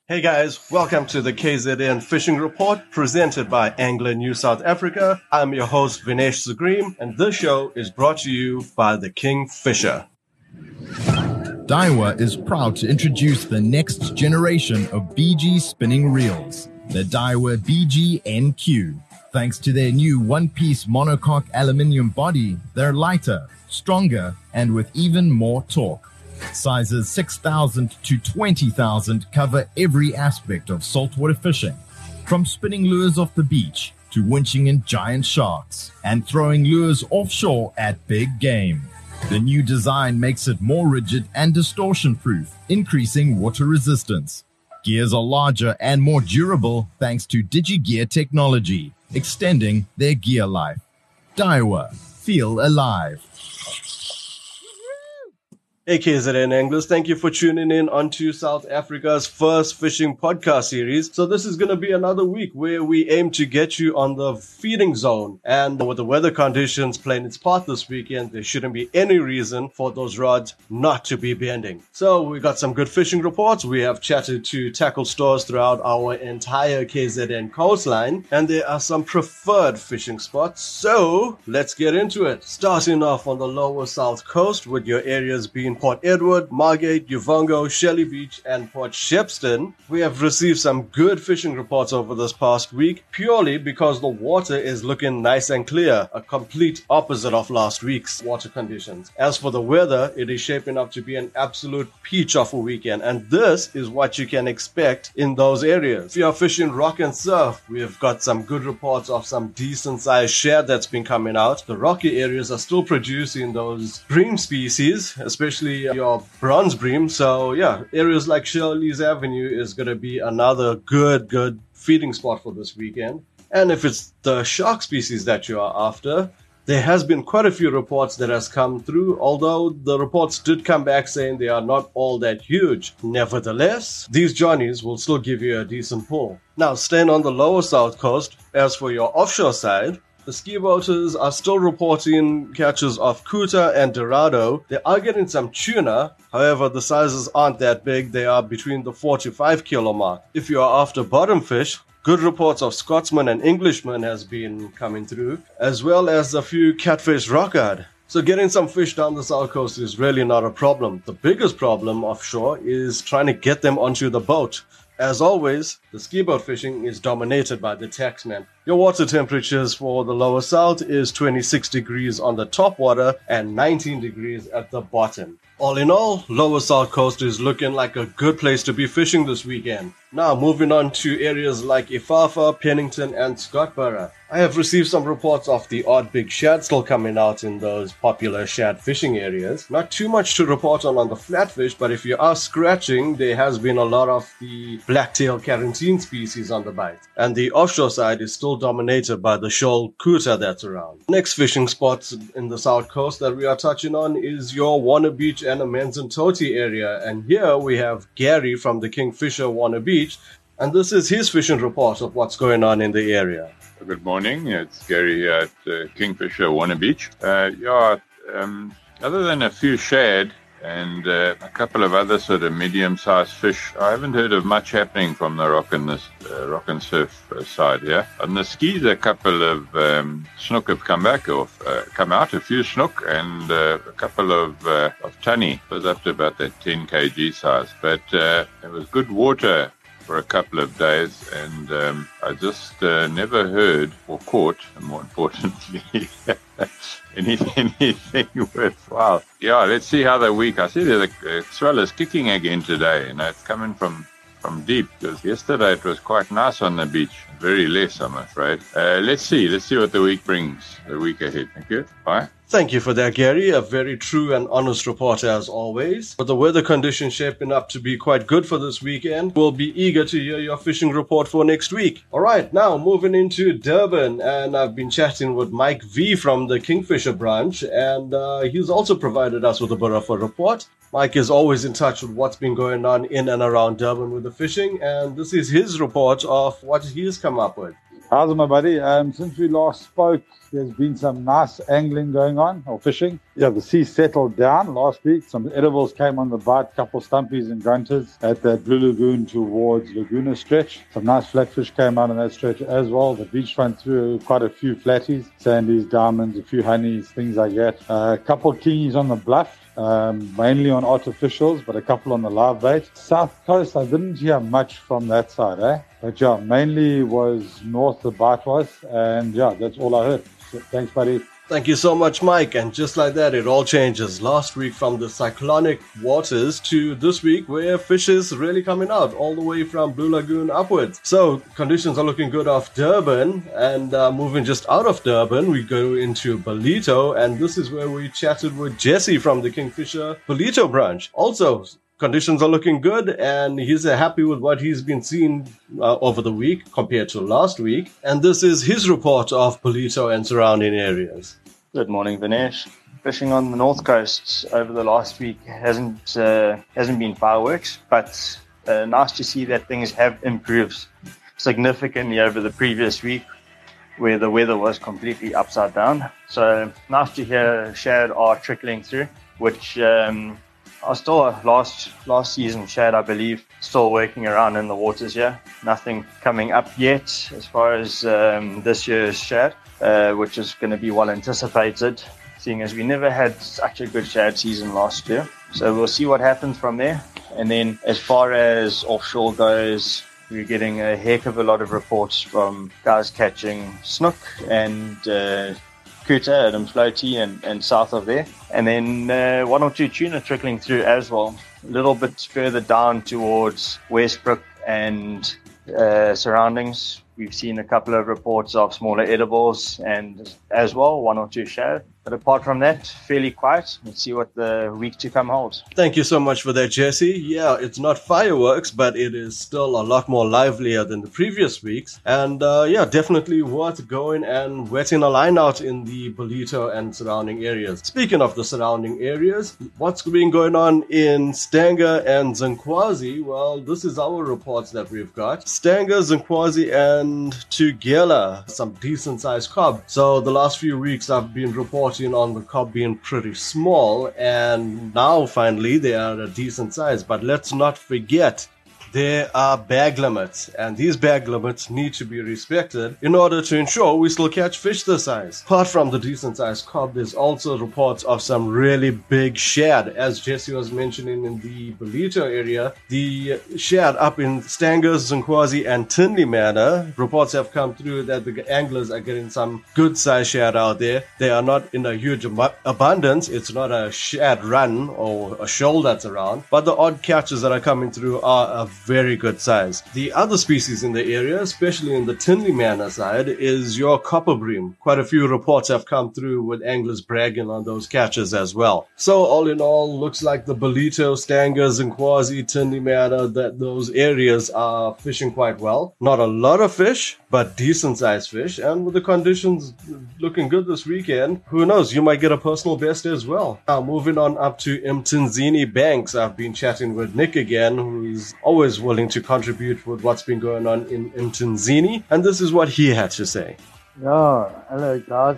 Hey guys, welcome to the KZN Fishing Report presented by Angler New South Africa. I'm your host Vinesh Zagreem, and this show is brought to you by the Kingfisher. Daiwa is proud to introduce the next generation of BG spinning reels, the Daiwa BG NQ. Thanks to their new one-piece monocoque aluminium body, they're lighter, stronger, and with even more torque. Sizes 6,000 to 20,000 cover every aspect of saltwater fishing, from spinning lures off the beach to winching in giant sharks and throwing lures offshore at big game. The new design makes it more rigid and distortion-proof, increasing water resistance. Gears are larger and more durable thanks to DigiGear technology, extending their gear life. Daiwa, feel alive. Hey KZN Anglers, thank you for tuning in onto South Africa's first fishing podcast series. So this is going to be another week where we aim to get you on the feeding zone. And with the weather conditions playing its part this weekend, there shouldn't be any reason for those rods not to be bending. So we got some good fishing reports. We have chatted to tackle stores throughout our entire KZN coastline, and there are some preferred fishing spots. So let's get into it. Starting off on the lower south coast with your areas being Port Edward, Margate, Uvongo, Shelley Beach, and Port Shepstone. We have received some good fishing reports over this past week, purely because the water is looking nice and clear, a complete opposite of last week's water conditions. As for the weather, it is shaping up to be an absolute peach of a weekend, and this is what you can expect in those areas. If you are fishing rock and surf, we have got some good reports of some decent sized shad that's been coming out. The rocky areas are still producing those bream species, especially your bronze bream. So yeah, areas like Shirley's Avenue is going to be another good feeding spot for this weekend. And if it's the shark species that you are after, there has been quite a few reports that has come through, although the reports did come back saying they are not all that huge. Nevertheless, these johnnies will still give you a decent pull. Now, staying on the lower south coast, as for your offshore side, the ski boaters are still reporting catches of kuta and dorado. They are getting some tuna. However, the sizes aren't that big. They are between the 4 to 5 kilo mark. If you are after bottom fish, good reports of Scotsman and Englishman has been coming through, as well as a few catfish rockard. So getting some fish down the south coast is really not a problem. The biggest problem offshore is trying to get them onto the boat. As always, the ski boat fishing is dominated by the taxman. Your water temperatures for the lower south is 26 degrees on the top water and 19 degrees at the bottom. All in all, lower south coast is looking like a good place to be fishing this weekend. Now, moving on to areas like Ifafa, Pennington, and Scottsboro. I have received some reports of the odd big shad still coming out in those popular shad fishing areas. Not too much to report on the flatfish, but if you are scratching, there has been a lot of the blacktail carantine species on the bite. And the offshore side is still dominated by the shoal kuta that's around. Next fishing spots in the south coast that we are touching on is your Warner Beach and Amanzimtoti area. And here we have Gary from the Kingfisher Warner Beach, and this is his fishing report of what's going on in the area. Good morning, it's Gary here at Kingfisher Warner Beach. Other than a few shad and a couple of other sort of medium-sized fish, I haven't heard of much happening from the rock and surf side here. On the skis, a couple of snook have come out, a few snook, and a couple of tunny. It was up to about that 10 kg size, but it was good water for a couple of days, and I just never heard or caught, and more importantly, anything worthwhile. Yeah, let's see how the week. I see the swell is kicking again today, and it's coming from deep, because yesterday it was quite nice on the beach. Very less, I'm afraid. Let's see what the week brings, the week ahead. Thank you. Bye. Thank you for that, Gary. A very true and honest report as always. With the weather conditions shaping up to be quite good for this weekend, we'll be eager to hear your fishing report for next week. All right, now moving into Durban, and I've been chatting with Mike V from the Kingfisher branch, and he's also provided us with a bit of a report. Mike is always in touch with what's been going on in and around Durban with the fishing, and this is his report of what he's come up with. How's it, my buddy? Since we last spoke, there's been some nice angling going on, or fishing. Yeah, the sea settled down last week. Some edibles came on the bite, couple stumpies and grunters at that Blue Lagoon towards Laguna stretch. Some nice flatfish came out on that stretch as well. The beachfront threw quite a few flatties, sandies, diamonds, a few honeys, things like that. A couple kingies on the bluff. Mainly on artificials, but a couple on the live bait. South Coast, I didn't hear much from that side, But yeah, mainly was north the bite was, and yeah, that's all I heard. So, thanks, buddy. Thank you so much, Mike. And just like that, it all changes. Last week from the cyclonic waters to this week where fish is really coming out all the way from Blue Lagoon upwards. So conditions are looking good off Durban, and moving just out of Durban, we go into Ballito, and this is where we chatted with Jesse from the Kingfisher Ballito branch. Also, conditions are looking good, and he's happy with what he's been seeing over the week compared to last week. And this is his report of Ballito and surrounding areas. Good morning, Vinesh. Fishing on the north coast over the last week hasn't been fireworks, but nice to see that things have improved significantly over the previous week, where the weather was completely upside down. So nice to hear shad are trickling through, which are still last season shad, I believe, still working around in the waters here. Nothing coming up yet as far as this year's shad, which is going to be well anticipated, seeing as we never had such a good shad season last year. So we'll see what happens from there. And then as far as offshore goes, we're getting a heck of a lot of reports from guys catching snook and Kuta, Adams Floaty, and south of there. And then one or two tuna trickling through as well. A little bit further down towards Westbrook and surroundings. We've seen a couple of reports of smaller edibles and as well, one or two shad. But apart from that, fairly quiet. Let's see what the week to come holds. Thank you so much for that, Jesse. Yeah, it's not fireworks, but it is still a lot more livelier than the previous weeks. And yeah, definitely worth going and wetting a line out in the Ballito and surrounding areas. Speaking of the surrounding areas, what's been going on in Stanger and Zinkwazi? Well, this is our reports that we've got. Stanger, Zinkwazi, and Tugela, some decent sized cob. So the last few weeks I've been reporting on the cob being pretty small, and now finally they are a decent size. But let's not forget, there are bag limits, and these bag limits need to be respected in order to ensure we still catch fish this size. Apart from the decent sized cob, there's also reports of some really big shad. As Jesse was mentioning in the Ballito area, the shad up in Stangers, Zinkwazi, and Tinley Manor, reports have come through that the anglers are getting some good sized shad out there. They are not in a huge abundance. It's not a shad run or a shoal that's around, but the odd catches that are coming through are a very good size. The other species in the area, especially in the Tinley Manor side, is your copper bream. Quite a few reports have come through with anglers bragging on those catches as well. So all in all, looks like the Ballito, Stangers, and Zinkwazi, Tinley Manor, that those areas are fishing quite well. Not a lot of fish, but decent sized fish. And with the conditions looking good this weekend, who knows, you might get a personal best as well. Now moving on up to Mtunzini Banks, I've been chatting with Nick again, who's always willing to contribute with what's been going on in Mtunzini, and this is what he had to say. Yeah, hello guys.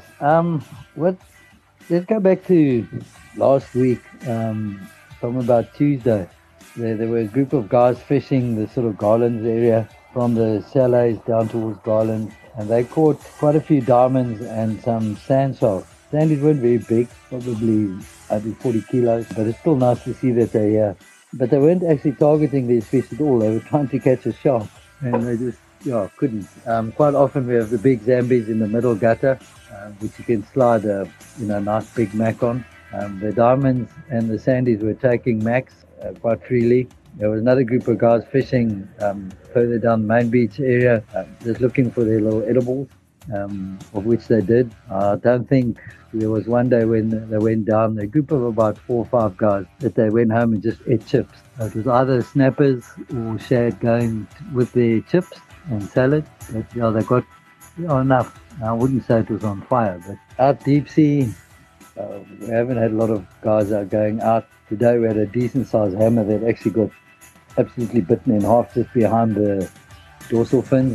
Let's go back to last week, from about Tuesday. There were a group of guys fishing the sort of Garlands area from the Salets down towards Garlands, and they caught quite a few diamonds and some sand sharks. Sandies weren't very big, probably under 40 kilos, but it's still nice to see that they're here. But they weren't actually targeting these fish at all. They were trying to catch a shark, and they just, couldn't. Quite often we have the big Zambies in the middle gutter, which you can slide a, nice big mac on. The diamonds and the sandies were taking macs quite freely. There was another group of guys fishing further down the main beach area, just looking for their little edibles, of which they did. I don't think there was one day when they went down, a group of about 4 or 5 guys, that they went home and just ate chips. It was either snappers or shad going with their chips and salad. But they got enough. I wouldn't say it was on fire, but out deep sea, we haven't had a lot of guys out going out. Today we had a decent sized hammer that actually got absolutely bitten in half just behind the dorsal fins.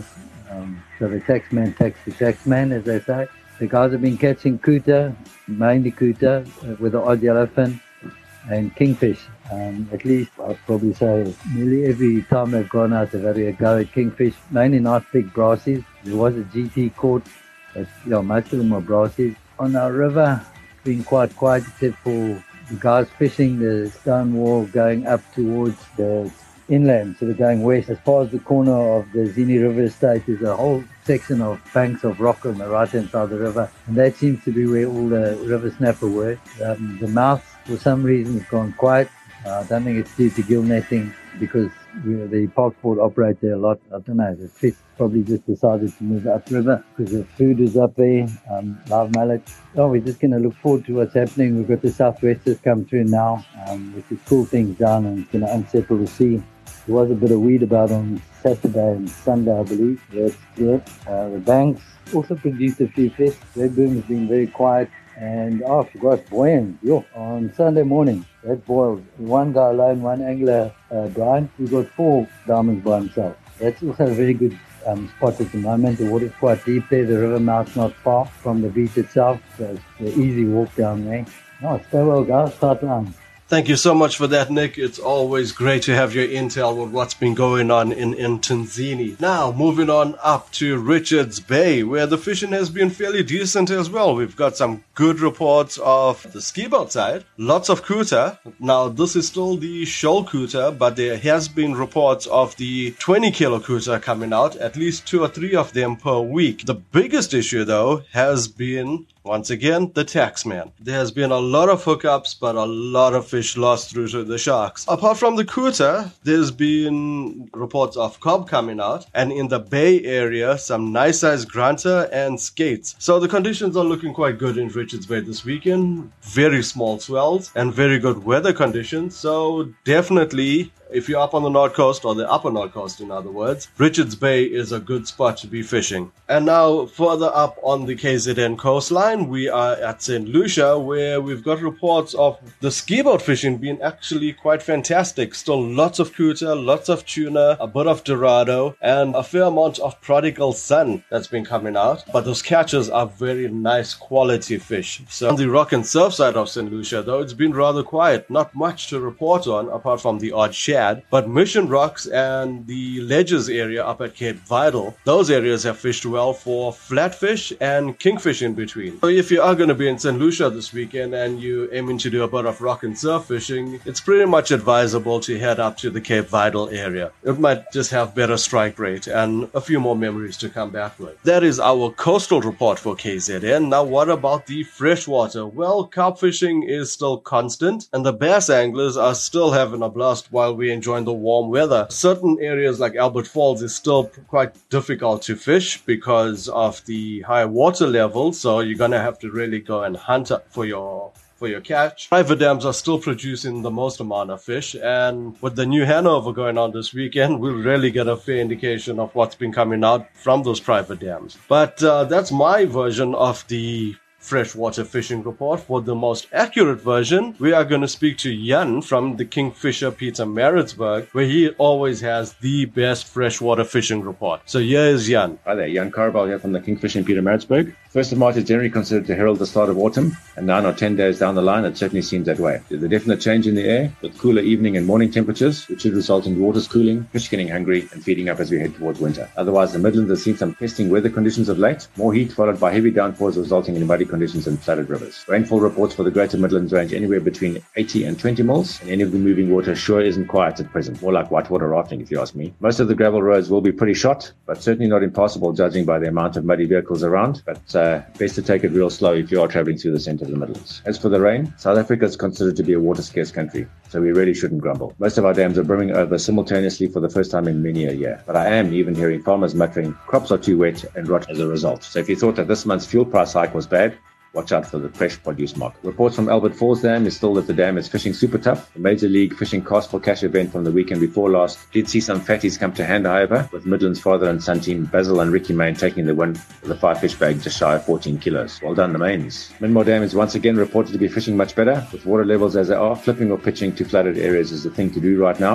So the taxman tax the taxman, as they say. The guys have been catching kuta, mainly kuta, with the odd yellowfin and kingfish. At least I'd probably say nearly every time they've gone out, they've had a go at kingfish, mainly nice big brassies. There was a GT caught, but most of them are brassies. On our river, it's been quite quiet except for the guys fishing the stone wall going up towards the inland, so they're going west. As far as the corner of the Zini River Estate, there's a whole section of banks of rock on the right-hand side of the river, and that seems to be where all the river snapper were. The mouth, for some reason, has gone quiet. I don't think it's due to gill netting, because the park board operate there a lot. I don't know, the fish probably just decided to move upriver because the food is up there, live mullet. We're just going to look forward to what's happening. We've got the southwesters come through now, which will cool things down and it's going to unsettle the sea. There was a bit of weed about on Saturday and Sunday, I believe. That's clear. The banks also produced a few fish. Red boom has been very quiet. And I forgot buoyant. On Sunday morning, that boiled. One guy alone, one angler, Brian, he got 4 diamonds by himself. That's also a very good spot at the moment. The water's quite deep there. The river mouth's not far from the beach itself, so it's an easy walk down there. Stay well, guys. Tight line. Thank you so much for that, Nick. It's always great to have your intel on what's been going on in Tanzania. Now, moving on up to Richards Bay, where the fishing has been fairly decent as well. We've got some good reports of the ski boat side. Lots of kuta. Now, this is still the shoal kuta, but there has been reports of the 20 kilo kuta coming out, at least 2 or 3 of them per week. The biggest issue, though, has been, once again, the taxman. There has been a lot of hookups, but a lot of fish lost through to the sharks. Apart from the kuta, there's been reports of cob coming out, and in the bay area, some nice sized grunter and skates. So the conditions are looking quite good in Richards Bay this weekend. Very small swells and very good weather conditions. So definitely, if you're up on the North Coast, or the upper North Coast in other words, Richards Bay is a good spot to be fishing. And now further up on the KZN coastline, we are at St. Lucia, where we've got reports of the ski boat fishing being actually quite fantastic. Still lots of kuta, lots of tuna, a bit of dorado, and a fair amount of prodigal sun that's been coming out. But those catches are very nice quality fish. So on the rock and surf side of St. Lucia, though, it's been rather quiet. Not much to report on, apart from the odd shad. But Mission Rocks and the Ledges area up at Cape Vidal, those areas have fished well for flatfish and kingfish in between. So if you are going to be in St. Lucia this weekend and you're aiming to do a bit of rock and surf fishing, it's pretty much advisable to head up to the Cape Vidal area. It might just have better strike rate and a few more memories to come back with. That is our coastal report for KZN. Now what about the freshwater? Well, carp fishing is still constant and the bass anglers are still having a blast while we enjoying the warm weather. Certain areas like Albert Falls is still quite difficult to fish because of the high water level, so you're gonna have to really go and hunt up for your catch. Private dams are still producing the most amount of fish, and with the new Hanover going on this weekend, we'll really get a fair indication of what's been coming out from those private dams. But that's my version of the freshwater fishing report. For the most accurate version, we are going to speak to Jan from the Kingfisher Pietermaritzburg, where he always has the best freshwater fishing report. So here is Jan. Hi there, Jan Carbal here from the Kingfisher in Pietermaritzburg. 1st of March is generally considered to herald the start of autumn, and 9 or 10 days down the line, it certainly seems that way. There's a definite change in the air, with cooler evening and morning temperatures, which should result in waters cooling, fish getting hungry, and feeding up as we head towards winter. Otherwise, the Midlands has seen some testing weather conditions of late, more heat followed by heavy downpours resulting in muddy conditions and flooded rivers. Rainfall reports for the Greater Midlands range anywhere between 80 and 20 mils, and any of the moving water sure isn't quiet at present, more like whitewater rafting if you ask me. Most of the gravel roads will be pretty shot, but certainly not impassable judging by the amount of muddy vehicles around, but best to take it real slow if you are travelling through the centre of the Midlands. As for the rain, South Africa is considered to be a water-scarce country, so we really shouldn't grumble. Most of our dams are brimming over simultaneously for the first time in many a year, but I am even hearing farmers muttering crops are too wet and rot as a result. So if you thought that this month's fuel price hike was bad, watch out for the fresh produce market. Reports from Albert Falls Dam is still that the dam is fishing super tough. The Major League Fishing Cast for Cash event from the weekend before last did see some fatties come to hand, however, with Midland's father and son team Basil and Ricky Main taking the win with a 5-fish bag just shy of 14 kilos. Well done, the Mains. Minmore Dam is once again reported to be fishing much better, with water levels as they are. Flipping or pitching to flooded areas is the thing to do right now.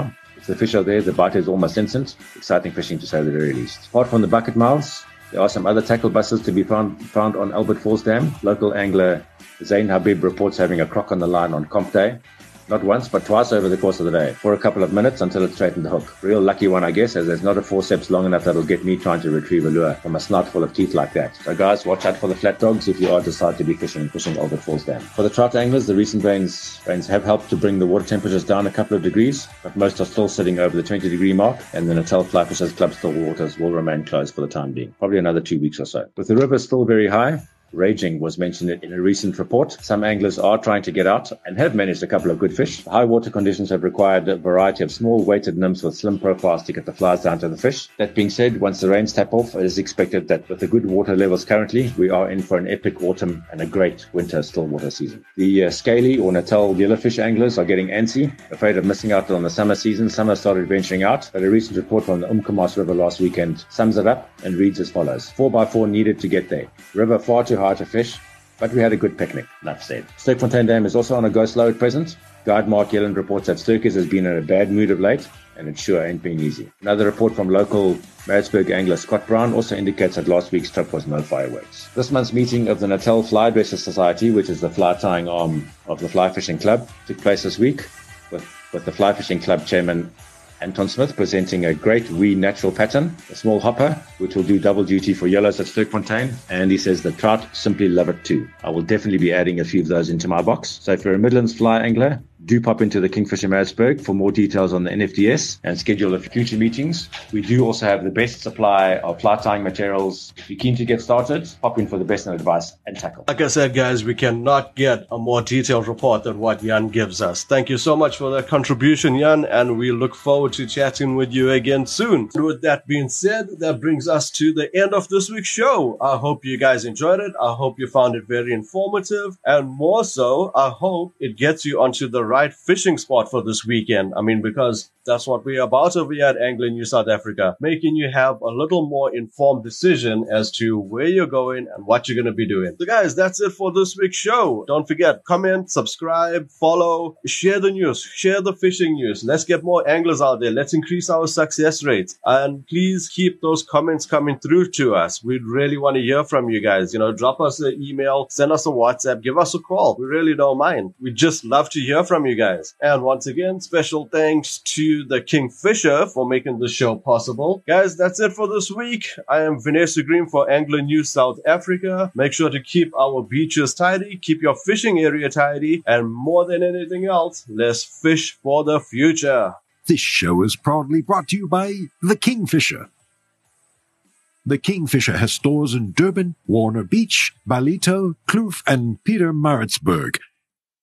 Once the fish are there, the bite is almost instant. Exciting fishing to say the very least. Apart from the bucket mouths, there are some other tackle buses to be found on Albert Falls Dam. Local angler Zain Habib reports having a croc on the line on comp day. Not once, but twice over the course of the day, for a couple of minutes until it straightened the hook. Real lucky one, I guess, as there's not a forceps long enough that'll get me trying to retrieve a lure from a snout full of teeth like that. So guys, watch out for the flat dogs if you are decide to be fishing Albert Falls Dam. For the trout anglers, the recent rains have helped to bring the water temperatures down a couple of degrees, but most are still sitting over the 20-degree mark, and the Natal Fly Fishers Club still waters will remain closed for the time being. Probably another 2 weeks or so. With the river still very high, raging was mentioned in a recent report. Some anglers are trying to get out and have managed a couple of good fish. The high water conditions have required a variety of small weighted nymphs with slim profiles to get the flies down to the fish. That being said, once the rains tap off, it is expected that with the good water levels currently, we are in for an epic autumn and a great winter stillwater season. The scaly or Natal yellowfish anglers are getting antsy, afraid of missing out on the summer season. Some have started venturing out, but a recent report from the Umkomaas River last weekend sums it up and reads as follows. 4x4 needed to get there. River far too high to fish, but we had a good picnic, enough said. Sterkfontein Dam is also on a go slow at present. Guide Mark Yellen reports that Sturkers has been in a bad mood of late, and it sure ain't been easy. Another report from local Maritzburg angler Scott Brown also indicates that last week's trip was no fireworks. This month's meeting of the Natal Fly Dressers Society, which is the fly tying arm of the Fly Fishing Club, took place this week with the Fly Fishing Club chairman Anton Smith presenting a great wee natural pattern, a small hopper, which will do double duty for yellows at Sterkfontein. And he says the trout simply love it too. I will definitely be adding a few of those into my box. So if you're a Midlands fly angler, do pop into the Kingfisher Maritzburg for more details on the NFDS and schedule the future meetings. We do also have the best supply of fly tying materials. If you're keen to get started, pop in for the best in advice and tackle. Like I said, guys, we cannot get a more detailed report than what Jan gives us. Thank you so much for that contribution, Jan, and we look forward to chatting with you again soon. And with that being said, that brings us to the end of this week's show. I hope you guys enjoyed it. I hope you found it very informative. And more so, I hope it gets you onto the right fishing spot for this weekend. I mean, because that's what we're about over here at Angling New South Africa, making you have a little more informed decision as to where you're going and what you're going to be doing. So guys, that's it for this week's show. Don't forget, comment, subscribe, follow, share the news, share the fishing news. Let's get more anglers out there. Let's increase our success rates. And please keep those comments coming through to us. We'd really want to hear from you guys. Drop us an email, send us a WhatsApp, give us a call. We really don't mind. We'd just love to hear from you guys. And once again, special thanks to the Kingfisher for making the show possible. Guys, that's it for this week. I am Vanessa Green for Angling New South Africa. Make sure to keep our beaches tidy, keep your fishing area tidy, and more than anything else, let's fish for the future. This show is proudly brought to you by The Kingfisher. The Kingfisher has stores in Durban, Warner Beach, Ballito, Kloof, and Peter Maritzburg.